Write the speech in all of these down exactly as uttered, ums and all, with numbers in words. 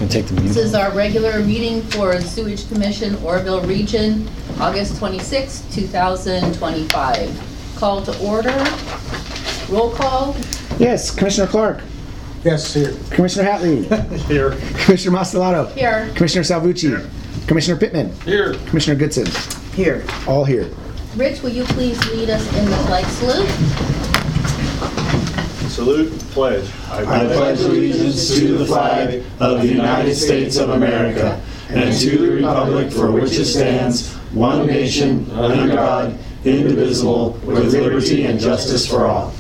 Can take the This meeting. is our regular meeting for Sewage Commission, Oroville Region, August twenty-sixth, two thousand twenty-five. Call to order. Roll call. Yes, Commissioner Clark. Yes, here. Commissioner Hatley. Here. Commissioner Mastellato. Here. Commissioner Salvucci. Here. Commissioner Pittman. Here. Commissioner Goodson. Here. All here. Rich, will you please lead us in the flag salute? Salute, pledge. I pledge allegiance to the flag of the United States of America and to the republic for which it stands, one nation, under God, indivisible, with liberty and justice for all.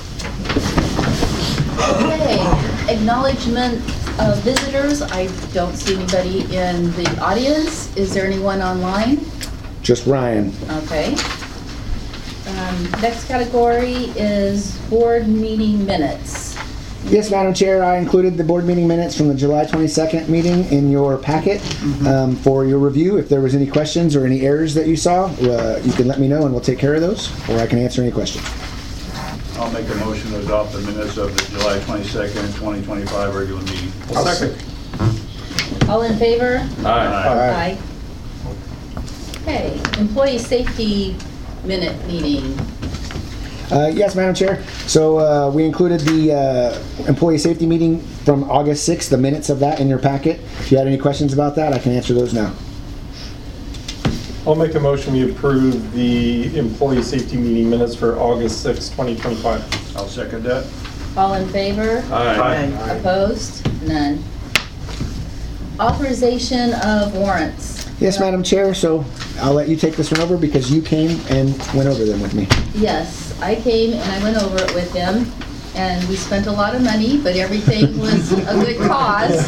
Okay, acknowledgement of visitors. I don't see anybody in the audience. Is there anyone online? Just Ryan. Okay. Um, next category is board meeting minutes. Yes, Madam Chair, I included the board meeting minutes from the July twenty-second meeting in your packet um, for your review. If there was any questions or any errors that you saw, uh, you can let me know and we'll take care of those, or I can answer any questions. I'll make a motion to adopt the minutes of the July twenty-second, twenty twenty-five regular meeting. I'll second. All in favor? Aye. Aye. Okay, employee safety minute meeting. Uh, yes, Madam Chair. So uh, we included the uh, employee safety meeting from August sixth, the minutes of that in your packet. If you had any questions about that, I can answer those now. I'll make a motion we approve the employee safety meeting minutes for August sixth, twenty twenty-five. I'll second that. All in favor? Aye. Opposed? None. Authorization of warrants. Yes, Madam Chair. So I'll let you take this one over because you came and went over them with me. Yes, I came and I went over it with him, and we spent a lot of money, but everything was a good cause.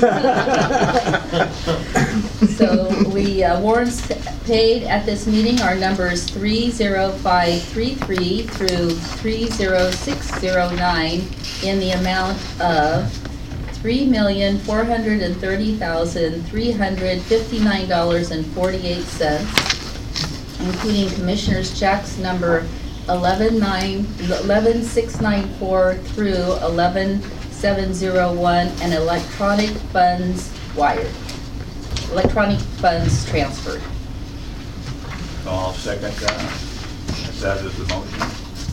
So we, uh, warrants paid at this meeting are numbers three zero five three three through three zero six zero nine in the amount of three million four hundred thirty thousand three hundred fifty-nine dollars and forty-eight cents, including commissioners' checks number eleven six nine four through eleven seven zero one and electronic funds wired, electronic funds transferred. So I'll second that. If that is the motion.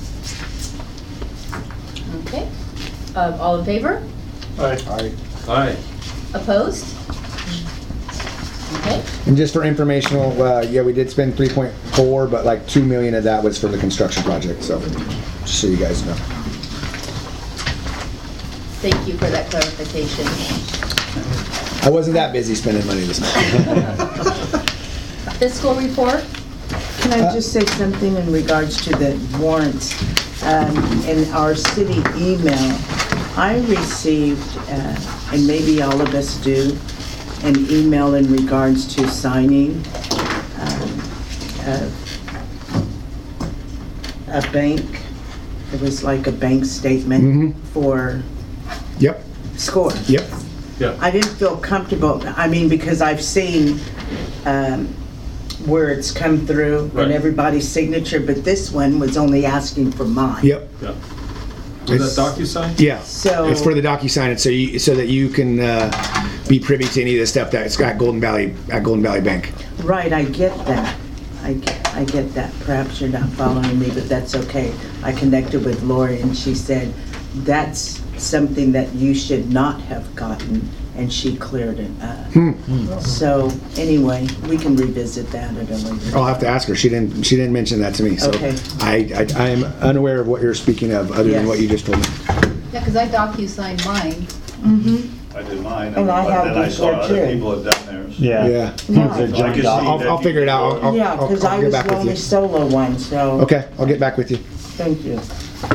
Okay. Uh, all in favor? Aye. Aye. Opposed? Okay. And just for informational, uh, yeah, we did spend three point four, but like two million of that was for the construction project. So just so you guys know. Thank you for that clarification. I wasn't that busy spending money this month. Fiscal report? Can I just say something in regards to the warrants? Um, in our city email, I received, uh, and maybe all of us do, an email in regards to signing um, a, a bank. It was like a bank statement Mhm. for Yep. SCORE. Yep. Yeah. I didn't feel comfortable, I mean, because I've seen um, where it's come through Right. and everybody's signature, but this one was only asking for mine. Yep. Yeah. Was that DocuSign? Yeah. So- it's for the DocuSign, it's so you so that you can uh, be privy to any of the stuff that's got Golden Valley at Golden Valley Bank. Right, I get that. I get, I get that. Perhaps you're not following me, but that's okay. I connected with Lori and she said, that's something that you should not have gotten, and she cleared it up. Hmm. So anyway, we can revisit that at a later. I'll have to ask her. She didn't. She didn't mention that to me. So Okay. I, I I am unaware of what you're speaking of, other than Yes. what you just told me. Yeah, because I docu-signed mine. I did mine, And I but have then I saw before, other too. people had done theirs. Yeah. Yeah. Those are I junk can doc- see I'll, that I'll you figure it can out. go- I'll, Yeah, I'll, because I'll I get was back the with only you. solo one, so. Okay, I'll get back with you. Thank you.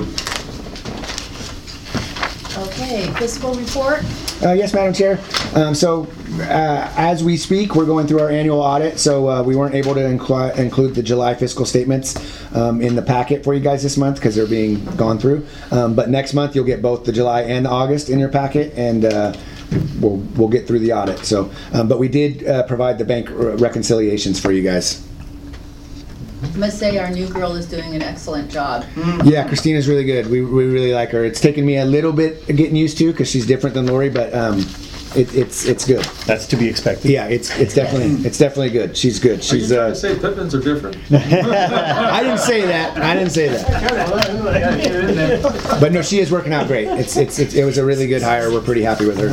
Okay, fiscal report? Uh, yes, Madam Chair. Um, so, uh, as we speak, we're going through our annual audit, so uh, we weren't able to inclu- include the July fiscal statements um, in the packet for you guys this month because they're being gone through. Um, but next month, you'll get both the July and the August in your packet, and uh, we'll we'll get through the audit. So, um, but we did uh, provide the bank re- reconciliations for you guys. I must say our new girl is doing an excellent job. Yeah, Christina's really good. We, we really like her. It's taken me a little bit getting used to because she's different than Lori, but um, it, it's it's good. That's to be expected. Yeah, it's it's definitely it's definitely good. She's good. Are you She's. trying Uh, to say Pippins are different? I didn't say that. I didn't say that. But no, she is working out great. It's it's, it's it was a really good hire. We're pretty happy with her.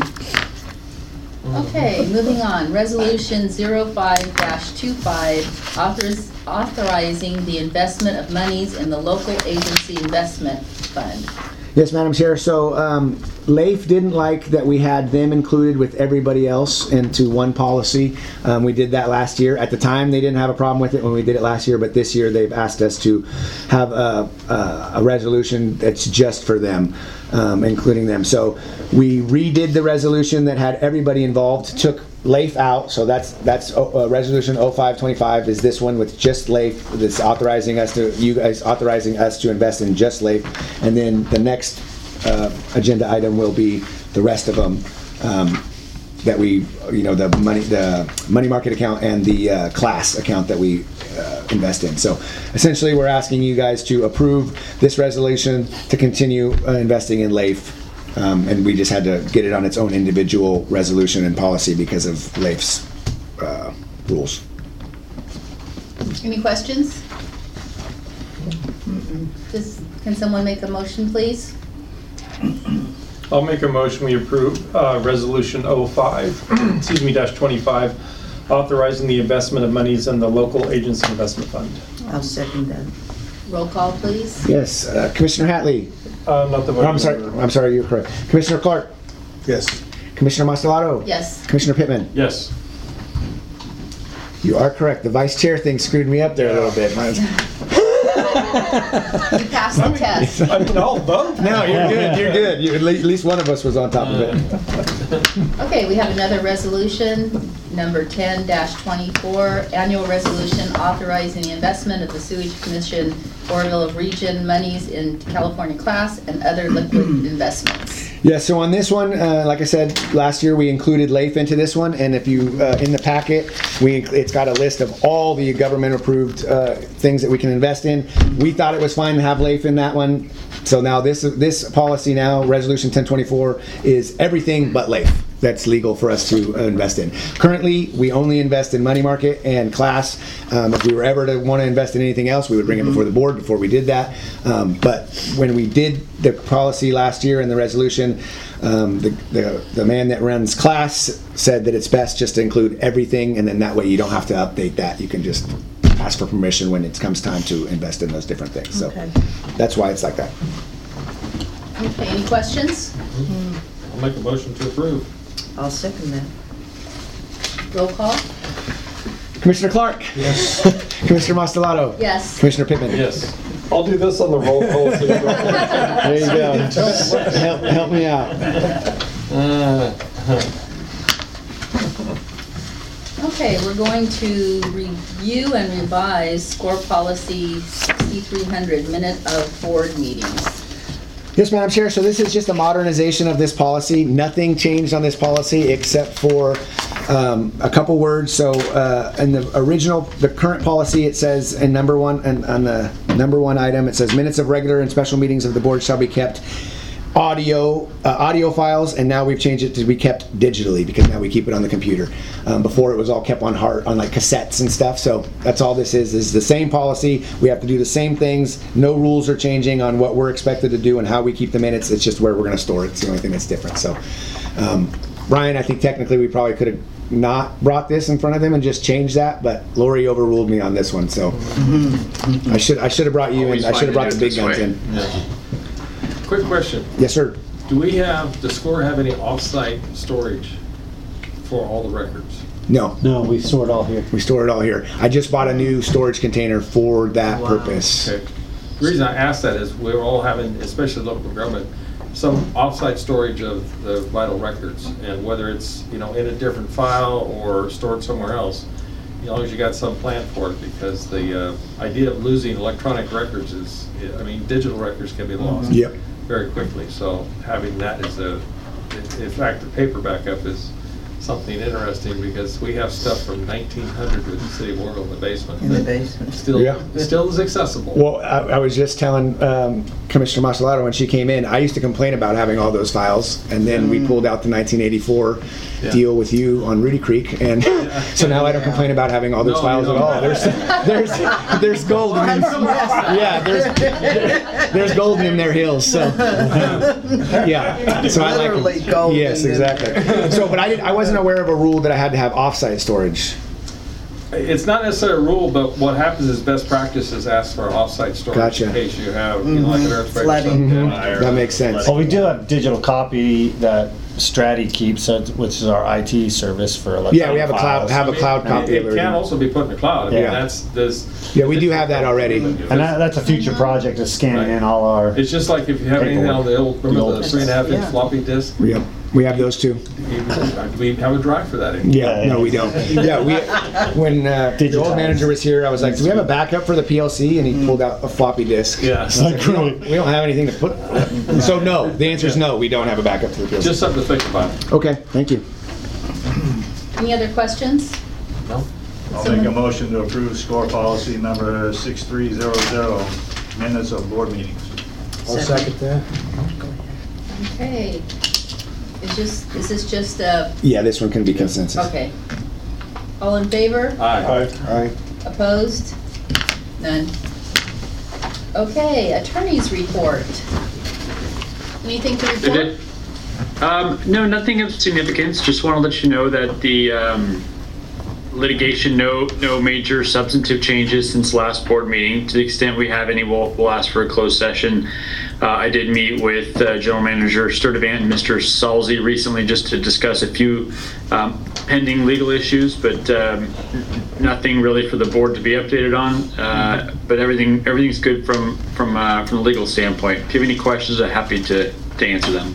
Okay, moving on. Resolution zero five dash twenty-five, authors- authorizing the investment of monies in the local agency investment fund. Yes, Madam Chair. So um, Leif didn't like that we had them included with everybody else into one policy. Um, we did that last year. At the time, they didn't have a problem with it when we did it last year, but this year they've asked us to have a, a, a resolution that's just for them, um, including them. So we redid the resolution that had everybody involved, took Leif out, so that's that's uh, resolution oh five twenty-five is this one with just Leif, that's authorizing us to, you guys authorizing us to invest in just Leif, and then the next uh, agenda item will be the rest of them um, that we, you know, the money, the money market account and the uh, class account that we uh, invest in. So essentially, we're asking you guys to approve this resolution to continue uh, investing in Leif. Um, and we just had to get it on its own individual resolution and policy because of Leif's uh, rules. Any questions? Just, can someone make a motion, please? I'll make a motion, we approve uh, Resolution oh five, excuse me, dash twenty-five, authorizing the investment of monies in the local agency investment fund. I'll second that. Roll call, please. Yes, uh, Commissioner Hatley. Uh, Not the Oh, voting I'm sorry. member. I'm sorry. You're correct. Commissioner Clark. Yes. Commissioner Mastelado. Yes, Commissioner Pittman. Yes. You are correct. The vice chair thing screwed me up there a little bit. you passed the test. I mean, I'll vote. No, you're good. You're good. You, at le- at least one of us was on top of it. Okay, we have another resolution, number ten dash twenty-four, annual resolution authorizing the investment of the Sewage Commission Oroville Region monies in California class and other liquid investments. Yeah, so on this one, uh, like I said, last year we included Leif into this one, and if you, uh, in the packet, we it's got a list of all the government-approved uh, things that we can invest in. We thought it was fine to have Leif in that one, so now this this policy now, Resolution ten twenty-four, is everything but Leif that's legal for us to uh, invest in. Currently, we only invest in money market and class. Um, if we were ever to want to invest in anything else, we would bring it before the board before we did that. Um, but when we did the policy last year and the resolution, um, the, the, the man that runs class said that it's best just to include everything, and then that way you don't have to update that. You can just ask for permission when it comes time to invest in those different things. So Okay. that's why it's like that. Okay, any questions? I'll make a motion to approve. I'll second that. Roll call? Commissioner Clark? Yes. Commissioner Mastelado? Yes. Commissioner Pittman? Yes. I'll do this on the roll call. so you don't- There you go. help, help me out. Uh, Okay, we're going to review and revise score policy sixty-three hundred, minute of board meetings. Yes, Madam Chair. So this is just a modernization of this policy. Nothing changed on this policy except for um, a couple words. So uh, in the original, the current policy, it says in number one, and on the number one item, it says minutes of regular and special meetings of the board shall be kept audio uh, audio files, and now we've changed it to be kept digitally because now we keep it on the computer. Um, before it was all kept on hard on like cassettes and stuff. So that's all this is is the same policy. We have to do the same things. No rules are changing on what we're expected to do and how we keep the minutes. It's just where we're going to store it. It's the only thing that's different. So um, Brian, I think technically we probably could have not brought this in front of them and just changed that, but Lori overruled me on this one. So I should I should have brought you Always in. I should have find brought it the big this guns way. in. yeah. Quick question. Yes, sir. Do we have, does SCORE have any off-site storage for all the records? No. No, we store it all here. We store it all here. I just bought a new storage container for that Wow. purpose. Okay. The reason I ask that is we're all having, especially local government, some off-site storage of the vital records, and whether it's, you know, in a different file or stored somewhere else, as long as you got some plan for it, because the uh, idea of losing electronic records is, I mean, digital records can be lost Yep. very quickly. So having that is a, in fact, the paper backup is something interesting, because we have stuff from nineteen hundred with the City of Warrenville in the basement. In the that basement. Still, Yeah. still is accessible. Well, I, I was just telling um, Commissioner Masalado when she came in, I used to complain about having all those files, and then we pulled out the nineteen eighty-four Yeah. deal with you on Rudy Creek, and so now I don't complain about having all those No, files you at don't. all. There's there's there's gold in them. Yeah, there's there- there's gold in their hills. So yeah, so I like 'em. Literally gold Yes, in them. exactly. So, but I did I wasn't aware of a rule that I had to have offsite storage. It's not necessarily a rule, but what happens is best practice is ask for offsite storage Gotcha. in case you have, you know, like an earthquake or Flooding. something. Mhm. That makes sense. Well, we do have digital copy that Strati keeps, uh, which is our I T service for electronic Yeah, we have a cloud files. have a cloud I mean, copy of It can everything. also be put in the cloud. I mean, Yeah. that's, there's. Yeah, we do have that already. And that, that's a future project, is scanning in all our. It's just like if you have anything on the old, remember the old- three and a half inch Yeah. floppy disk? Yep, we have those too. You- We have a drive for that anymore. Yeah, no, we don't. Yeah, we, when uh, the old Digitized. manager was here, I was like, do we have a backup for the P L C? And he pulled out a floppy disk. Yeah. I was like, we don't, we don't have anything to put. So no, the answer is no, we don't have a backup for the P L C. Just something to think about. Okay, thank you. Any other questions? No? I'll make a motion to approve score policy number six three zero zero, minutes of board meetings. I'll second that. Okay. Is just, is this just a, Yeah, this one can be consensus. okay. All in favor? Aye. All right. Opposed? None. Okay, attorney's report. Anything to Did report? it? Um, no, nothing of significance. Just want to let you know that the um, litigation, no, no major substantive changes since last board meeting. To the extent we have any, we'll, we'll ask for a closed session. Uh, I did meet with uh, General Manager Sturdivant and Mister Salzi recently just to discuss a few um, pending legal issues, but um, nothing really for the board to be updated on. Uh, but everything, everything's good from from uh, from the legal standpoint. If you have any questions, I'm happy to to answer them.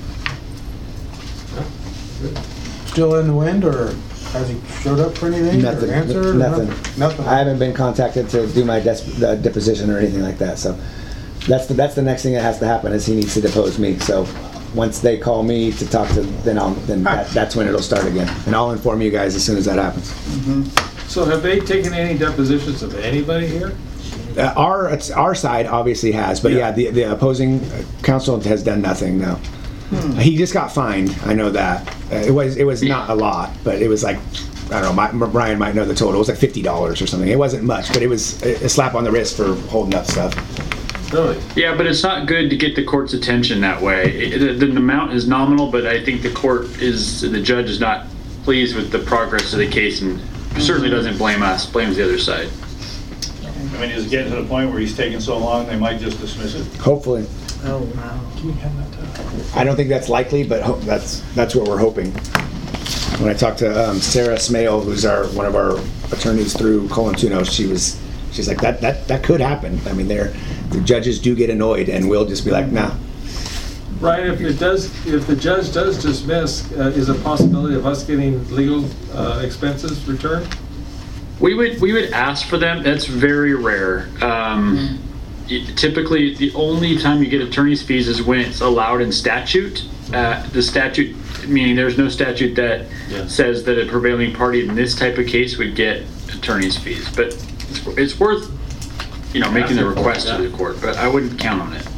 Still in the wind, or has he showed up for anything? or Nothing. answered, or Nothing. Nothing. I haven't been contacted to do my des- uh, deposition or anything like that. So that's the that's the next thing that has to happen is he needs to depose me. So once they call me to talk to, then I'll then that, that's when it'll start again, and I'll inform you guys as soon as that happens. So have they taken any depositions of anybody here? Uh, our it's, our side obviously has, but yeah, Yeah. the the opposing counsel has done nothing. No, he just got fined. I know that uh, it was it was not a lot, but it was like I don't know. My, Brian might know the total. It was like fifty dollars or something. It wasn't much, but it was a, a slap on the wrist for holding up stuff. Really? Yeah, but it's not good to get the court's attention that way. It- The, the amount is nominal, but I think the court is, the judge is not pleased with the progress of the case and certainly doesn't blame us, blames the other side. I mean, is it getting to the point where he's taking so long, they might just dismiss it? Hopefully, Oh, wow. I don't think that's likely, but ho- that's that's what we're hoping. When I talked to um, Sarah Smale, who's our one of our attorneys through Colantuno, she was she's like that that that could happen. I mean, they're the judges do get annoyed, and we'll just be like, nah. Ryan, if it does, if the judge does dismiss, uh, is a possibility of us getting legal uh, expenses returned? We would we would ask for them. That's very rare. Um, y- typically, the only time you get attorney's fees is when it's allowed in statute. Uh, the statute, meaning there's no statute that Yeah. says that a prevailing party in this type of case would get attorney's fees. But it's, it's worth, you know, making the request to the court. But I wouldn't count on it.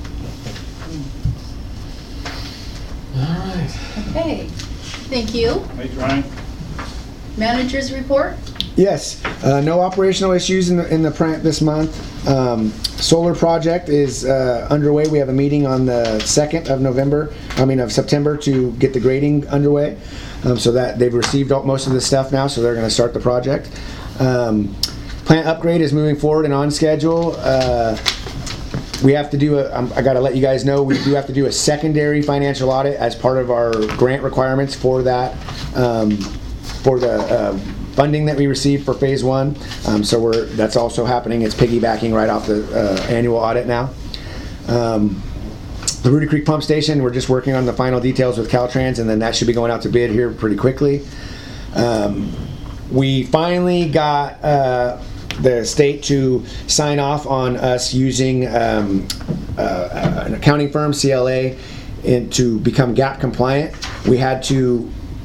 All right. Okay, thank you. Thanks, Ryan. Manager's report? Yes, uh, no operational issues in the, in the plant this month. Um, solar project is uh, underway. We have a meeting on the second of November, I mean of September, to get the grading underway. Um, so that they've received all, most of the stuff now, so they're going to start the project. Um, plant upgrade is moving forward and on schedule. Uh, we have to do a, um, I got to let you guys know, we do have to do a secondary financial audit as part of our grant requirements for that, um, for the uh, funding that we received for phase one. Um, so we're, that's also happening. It's piggybacking right off the uh, annual audit now. Um, the Rudy Creek Pump Station, we're just working on the final details with Caltrans, and then that should be going out to bid here pretty quickly. Um, we finally got uh, the state to sign off on us using um, uh, an accounting firm, C L A, in, to become GAP compliant. We had to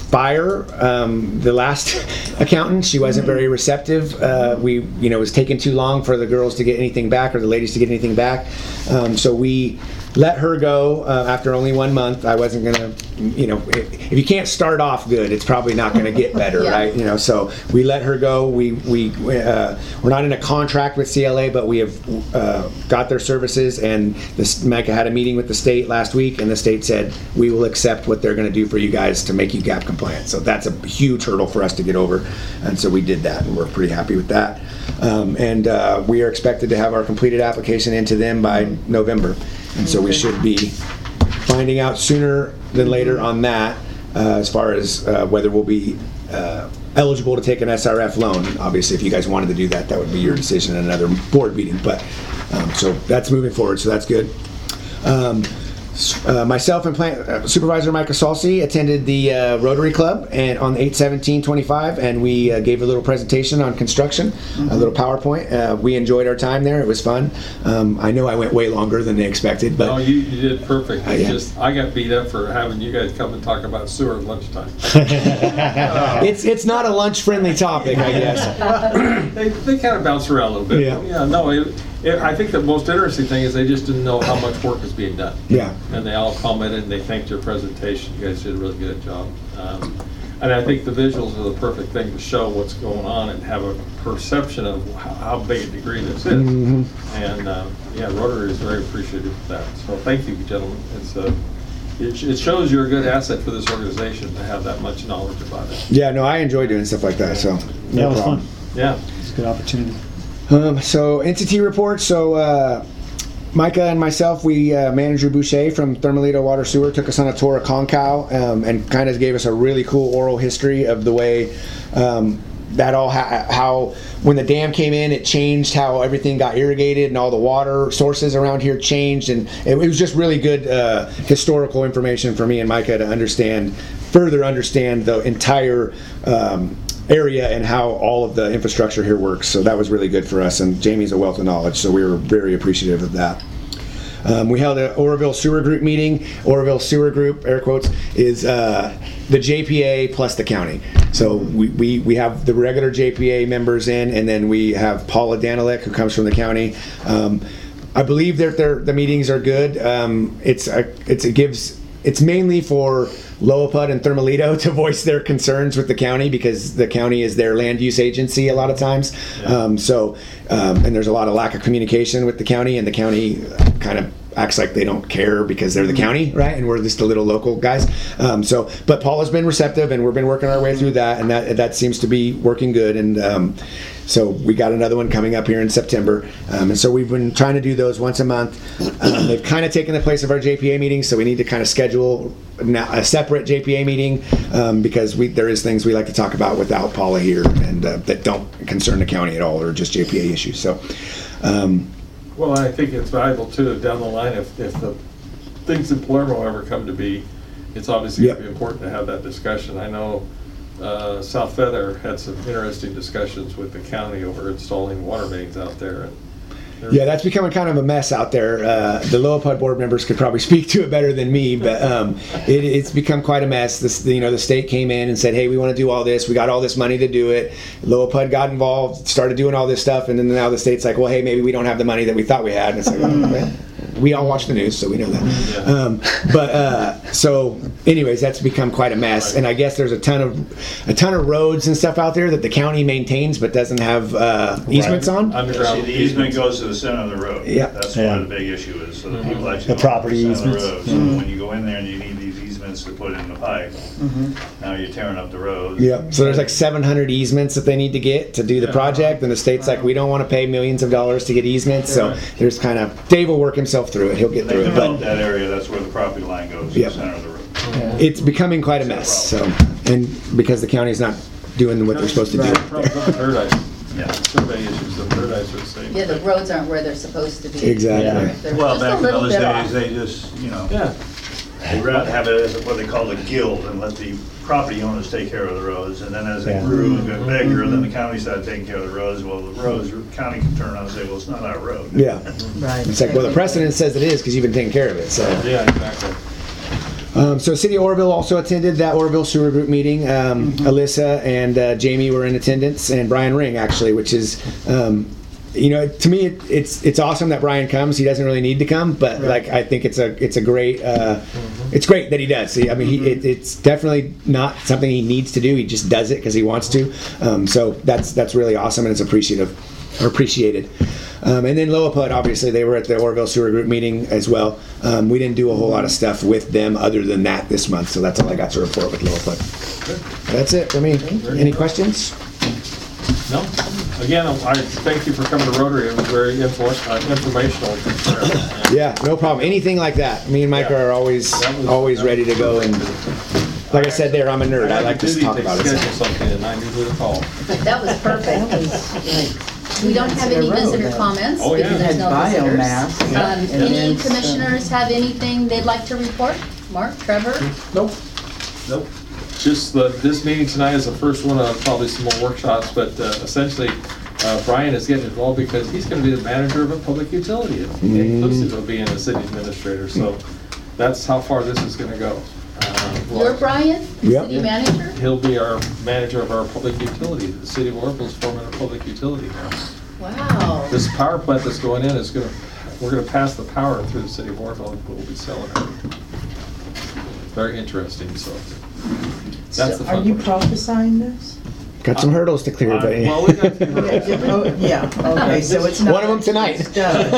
fire um, the last accountant. She wasn't very receptive. Uh, we, you know, it was taking too long for the girls to get anything back or the ladies to get anything back. Um, so we let her go uh, after only one month. I wasn't gonna, you know, if, if you can't start off good, it's probably not gonna get better, Yeah. right? You know, so we let her go. We we uh, we're not in a contract with C L A, but we have uh, got their services. And this Micah had a meeting with the state last week, and the state said we will accept what they're gonna do for you guys to make you GAP compliant. So that's a huge hurdle for us to get over, and so we did that, and we're pretty happy with that. Um, and uh, we are expected to have our completed application into them by November. And so we should be finding out sooner than later on that, uh, as far as uh, whether we'll be uh, eligible to take an S R F loan. Obviously, if you guys wanted to do that, that would be your decision in another board meeting. But um, so that's moving forward, so that's good. Um, Uh, myself and Plant uh, Supervisor Micah Salsi attended the uh, Rotary Club and on eight seventeen twenty-five, and we uh, gave a little presentation on construction, mm-hmm. a little PowerPoint. Uh, we enjoyed our time there. It was fun. Um, I know I went way longer than they expected, but No, you, you did perfect. Uh, It's yeah. just, I got beat up for having you guys come and talk about sewer at lunchtime. it's it's not a lunch friendly topic, I guess. They, they kind of bounce around a little bit. Yeah. Yeah, no, it, it, I think the most interesting thing is they just didn't know how much work is being done. Yeah. And they all commented and they thanked your presentation. You guys did a really good job. Um, and I think the visuals are the perfect thing to show what's going on and have a perception of how, how big a degree this is. Mhm. And uh, yeah, Rotary is very appreciative of that. So thank you, gentlemen. It's uh, it, it shows you're a good asset for this organization to have that much knowledge about it. Yeah, no, I enjoy doing stuff like that. So no Yeah, it was problem. fun. Yeah. It's a good opportunity. Um, so entity reports. So uh, Micah and myself, we uh, Manager Boucher from Thermalito Water Sewer took us on a tour of Concow um, and kind of gave us a really cool oral history of the way um, that all ha- how when the dam came in, it changed how everything got irrigated and all the water sources around here changed, and it, it was just really good uh, historical information for me and Micah to understand, further understand the entire um, area and how all of the infrastructure here works. So that was really good for us, and Jamie's a wealth of knowledge, so we were very appreciative of that. Um, we held an Oroville Sewer Group meeting. Oroville Sewer Group, air quotes, is uh, the J P A plus the county. So we, we, we have the regular J P A members in, and then we have Paula Danilek, who comes from the county. Um, I believe that their the meetings are good. Um, it's a, it's it gives it's mainly for Loapud and Thermalito to voice their concerns with the county, because the county is their land use agency a lot of times. Yeah. Um, so, um, and there's a lot of lack of communication with the county, and the county kind of acts like they don't care because they're the county, right? And we're just the little local guys. Um, so, but Paul has been receptive, and we've been working our way through that, and that that seems to be working good. And um, so we got another one coming up here in September. Um, and so we've been trying to do those once a month. Um, they've kind of taken the place of our J P A meetings, so we need to kind of schedule now a separate J P A meeting um, because we there is things we like to talk about without Paula here, and uh, that don't concern the county at all, or just J P A issues. So. Um, Well, I think it's valuable too, down the line, if, if the things in Palermo ever come to be, it's obviously going to Yep. be important to have that discussion. I know uh, South Feather had some interesting discussions with the county over installing water mains out there. And there- Yeah, that's becoming kind of a mess out there. Uh, the Loapud board members could probably speak to it better than me, but um, it, it's become quite a mess. This, you know, the state came in and said, "Hey, we want to do all this. We got all this money to do it." Loapud got involved, started doing all this stuff, and then now the state's like, "Well, hey, maybe we don't have the money that we thought we had." And it's like, oh, well, we all watch the news, so we know that. Yeah. Um, but uh, so, anyways, that's become quite a mess. And I guess there's a ton of a ton of roads and stuff out there that the county maintains but doesn't have uh, easements on. See, Underground the easement goes to the center of the road. Yeah. That's Yeah. what the big issue is, so the people actually. The property go to center of easements. the road. So when you go in there and you need these easements to put in the pipe, now you're tearing up the road. Yeah, so there's like seven hundred easements that they need to get to do the Yeah. project, and the state's like, we don't want to pay millions of dollars to get easements, so there's kind of, Dave will work himself through it, he'll get They through it, develop but that area, that's where the property line goes, to Yeah. the center of the road. it's becoming quite a mess, so, and because the county's not doing what they're supposed to do. Problems with the third ice. Yeah. Survey issues, the third ice are the same. Yeah, the roads aren't where they're supposed to be. Exactly. They're- they're Well, just a back in little those bit days, off. they just, you know, Yeah. they'd rather have it as what they call a guild and let the property owners take care of the roads. And then as they Yeah. grew and got bigger, then the county started taking care of the roads. Well, the roads, the county can turn around and say, well, it's not our road. Yeah, Right. it's like, well, the precedent says it is, because you've been taking care of it, so. Yeah, exactly. Um, so City of Oroville also attended that Oroville Sewer Group meeting. Um, Alyssa and uh, Jamie were in attendance, and Brian Ring actually, which is, um, you know, to me it, it's it's awesome that Brian comes. He doesn't really need to come, but like I think it's a it's a great uh, it's great that he does. I mean, he, it, it's definitely not something he needs to do. He just does it because he wants to. Um, so that's that's really awesome, and it's appreciative or appreciated. Um, and then Lilliput, obviously, they were at the Oroville Sewer Group meeting as well. Um, we didn't do a whole lot of stuff with them other than that this month, so that's all I got to report with Lilliput. That's it for me. Any questions? No? Again, I thank you for coming to Rotary. It was very info- uh, informational. Yeah, no problem. Anything like that. Me and Mike Yeah. are always That was- always ready to go. And like I said there, I'm a nerd. I like to talk about it. Schedule something and I knew who to call. That was perfect. That was like We don't have any visitor comments Oh, yeah. because there's no Had visitors. biomass. Yeah. Um, And Any then some- commissioners have anything they'd like to report? Mark, Trevor? Nope. Nope. Just the, this meeting tonight is the first one of probably some more workshops, but uh, essentially, uh, Brian is getting involved because he's gonna be the manager of a public utility, inclusive of being a city administrator, so that's how far this is gonna go. Uh, You're Brian, Yep. city manager? He'll be our manager of our public utility. The city of Oroville is forming a public utility now. Wow. This power plant that's going in is gonna, we're gonna pass the power through the city of Oroville, and we'll be selling it. Very interesting, so. That's the So are fun you part. prophesying this? Got some hurdles to clear, Uh, but Well, we got a few hurdles. Oh, yeah, okay, so it's not. one of them tonight. it's done.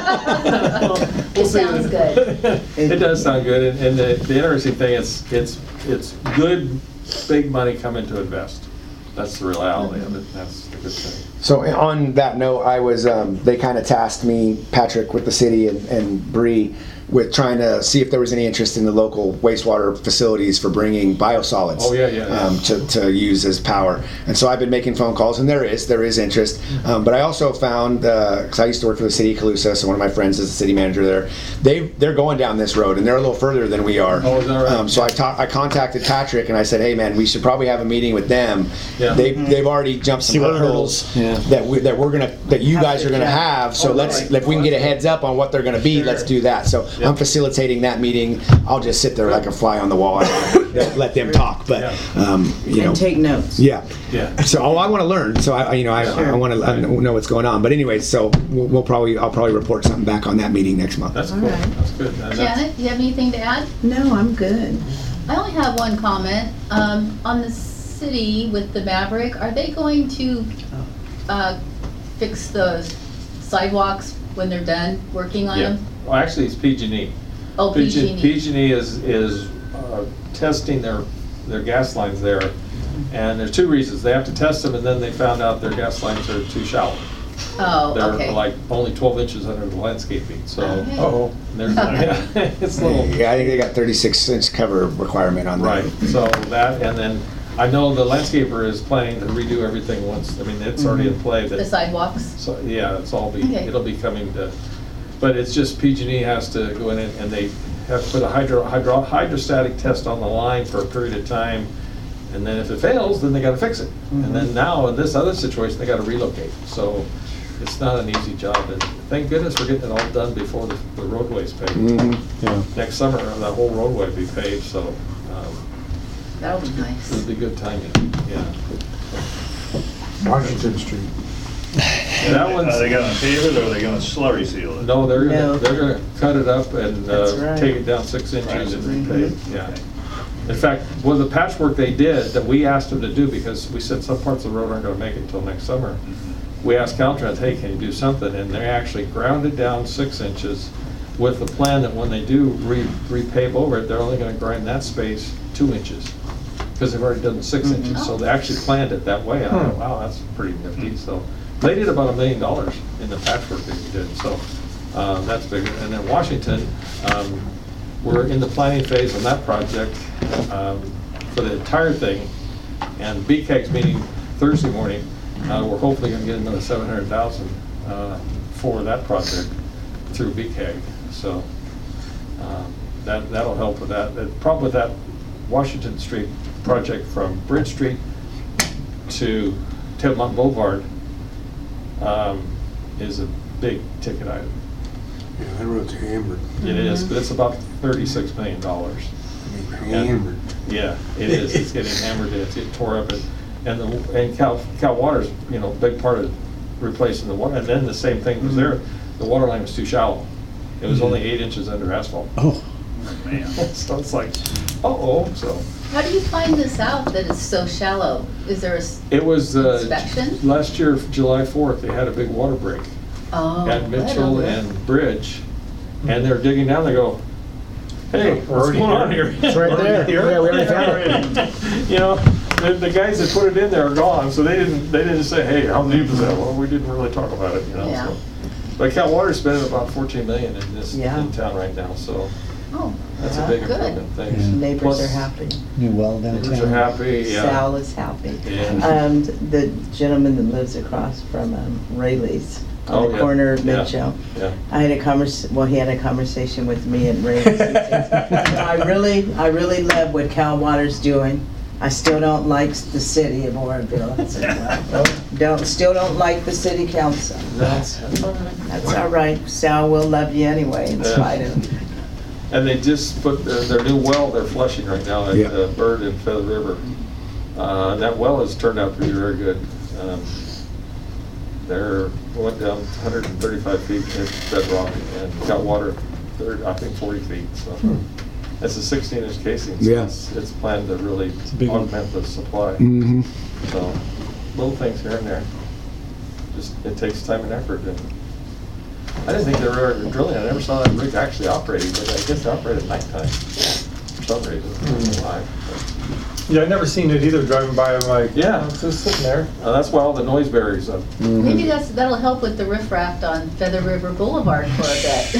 It sounds good. It does sound good, and, and the, the interesting thing is, it's, it's good, big money coming to invest. That's the reality of it, that's the good thing. So on that note, I was um, they kind of tasked me, Patrick, with the city and, and Bree, with trying to see if there was any interest in the local wastewater facilities for bringing biosolids Oh, yeah, yeah, yeah. Um, to, to use as power. And so I've been making phone calls, and there is there is interest. Um, but I also found, because I used to work for the city of Calusa, so one of my friends is the city manager there. They they're going down this road, and they're a little further than we are. Oh, is that right? Um, so I ta- I contacted Patrick, and I said, hey man, we should probably have a meeting with them. Yeah. They they've already jumped some See what hurdles hurdles, yeah. that we that we're gonna that you Have guys to are gonna jump. have. So Oh, let's really? if we can get a heads up on what they're gonna be, let's do that. So Yeah. I'm facilitating that meeting. I'll just sit there like a fly on the wall and let- let them talk. But um, you know, And take notes. yeah. Yeah. So oh, I want to learn. So I, I- you know, I, Sure. I want to know what's going on. But anyway, so we'll, we'll probably I'll probably report something back on that meeting next month. That's All cool, right. that's good. And that's- Janet, do you have anything to add? No, I'm good. I only have one comment. Um, on the city with the Maverick, are they going to, uh, fix the sidewalks when they're done working on Yeah. them? Well, actually, it's P G and E. Oh, P G and E. P G and E is, is uh, testing their, their gas lines there. And there's two reasons. They have to test them, and then they found out their gas lines are too shallow. Oh, They're okay. like only twelve inches under the landscaping, so. Okay. Oh, There's, yeah, it's a little. yeah, I think they got thirty-six inch cover requirement on that. Right, so that, and then I know the landscaper is planning to redo everything once, I mean, it's already in play. The but sidewalks? So, yeah, it's all be, Okay. it'll be coming to, but it's just P G and E has to go in and and they have to put a hydro, hydro, hydrostatic test on the line for a period of time. And then if it fails, then they gotta fix it. And then now, in this other situation, they gotta relocate. So it's not an easy job. And thank goodness we're getting it all done before the the roadway's paved. Mhm. Yeah. Next summer, that whole roadway will be paved, so um, That'll be nice. it'll be good timing, yeah. Washington Street. That one's, Are they gonna pave it or are they gonna slurry seal it? no, they're No. gonna, they're gonna cut it up and That's uh, right. take it down six inches and Mhm. repave, yeah. In fact, well, the patchwork they did, that we asked them to do, because we said some parts of the road aren't gonna make it until next summer. We asked Caltrans, hey, can you do something? And they actually ground it down six inches with the plan that when they do re, repave over it, they're only gonna grind that space two inches. Because they've already done the six inches, so they actually planned it that way. And I thought, wow, that's pretty nifty. So they did about a million dollars in the patchwork that we did, so um, that's big. And then Washington, um, we're in the planning phase on that project um, for the entire thing. And B C A G's meeting Thursday morning, uh, we're hopefully gonna get another seven hundred thousand uh, for that project through B C A G. So um, that, that'll help with that. The problem with that Washington Street project from Bridge Street to Table Boulevard um, is a big ticket item. Yeah, that road's hammered. It is, but it's about thirty-six million dollars. And- Yeah, it is, it's getting hammered, it's it tore up, and, and the, and Cal, Cal Water's, you know, big part of replacing the water, and then the same thing was there, the water line was too shallow. It was only eight inches under asphalt. Oh. Man. So it's like, uh-oh, so. How do you find this out that it's so shallow? Is there a s- It was, uh, inspection? last year, July fourth, they had a big water break Oh, at Mitchell right. and Bridge, and they're digging down, they go, hey, We're what's already going on here. here? It's right there. Yeah, we already found it. You know, the, the guys that put it in there are gone, so they didn't, they didn't say, hey, how deep is that? Well, we didn't really talk about it, you know, Yeah. so. But Cal Water's spending about fourteen million in this, Yeah. in town right now, so Oh, that's a Yeah. big Good. improvement, thanks. Neighbors Plus, are happy. New well Neighbors are downtown. happy, yeah. Sal is happy. Yeah. Um, the gentleman that lives across from um, Rayleigh's Oh, on the yeah. corner of Yeah. Mitchell. Yeah. I had a convers, well, he had a conversation with me and Rayleigh's. He says, I really, I really love what Cal Water's doing. I still don't like the city of Oroville. I said, well, don't, still don't like the city council. That's, that's all right. That's all right. Sal will love you anyway in Yeah. spite of. And they just put their, their new well, they're flushing right now at Yeah. uh, Bird and Feather River. Uh, and that well has turned out to be very good. Um, They're, went down one hundred thirty-five feet in bedrock and got water, thirty, I think forty feet, so. It's a sixteen inch casing, so Yeah. it's, it's planned to really a big one. augment the supply. Mm-hmm. So, little things here and there. Just, it takes time and effort, and I didn't think they were ever drilling, I never saw that rig actually operating, but I guess they operate at nighttime for some reason, I don't know why. Yeah, I've never seen it either, driving by, I'm like, Yeah. oh, it's just sitting there. but, uh, that's why all the noise barriers up. maybe that's, that'll help with the riffraff on Feather River Boulevard for a bit.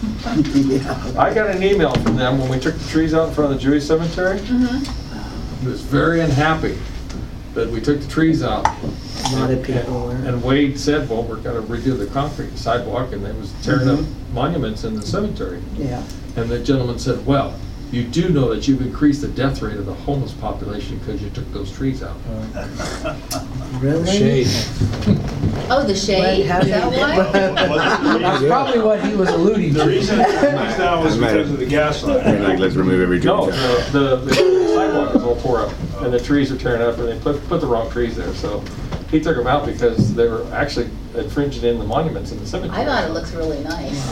I got an email from them when we took the trees out in front of the Jewish cemetery. Mhm. He was very unhappy that we took the trees out. A lot of people were. And Wade said, well, we're gonna redo the concrete sidewalk, and they was tearing up monuments in the cemetery. Yeah. And the gentleman said, well, you do know that you've increased the death rate of the homeless population because you took those trees out. Really? Oh, the shade? What, how Is did that you- why? That's probably what he was alluding The to. reason it was down was because of the gas line. Like, let's remove every tree. No, the, the the sidewalk is all tore up, and the trees are tearing up, and they put, put the wrong trees there, so he took them out because they were actually infringing in the monuments in the cemetery. I thought it looks really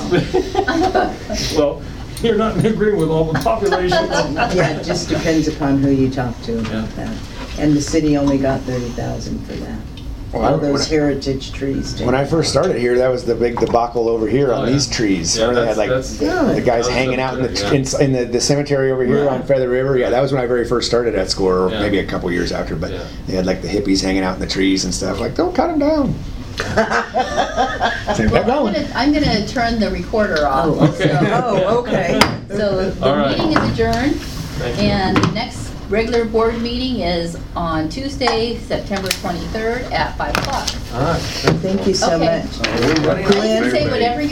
nice. Well, you're not in agreement with all the populations. Yeah, it just depends upon who you talk to Yeah. about that. And the city only got thirty thousand for that. Well, I- All those when I- heritage trees. too. When I first started here, that was the big debacle over here Oh, on yeah. these trees. Yeah, Remember they had like that's- that's- the guys That was hanging out in the, cemetery, yeah. in, in the, the cemetery over here Right. on Feather River. Yeah, that was when I very first started at school, or Yeah. maybe a couple years after. But Yeah. they had like the hippies hanging out in the trees and stuff. Like, don't cut them down. Keep Well, I'm going. gonna, I'm gonna turn the recorder off. Oh, Okay. So- Oh, okay. So All the right. meeting is adjourned, Thank you. and the next regular board meeting is on Tuesday, September twenty-third at five o'clock. All right. Thank you so Okay. much. Everybody else? You can say whatever you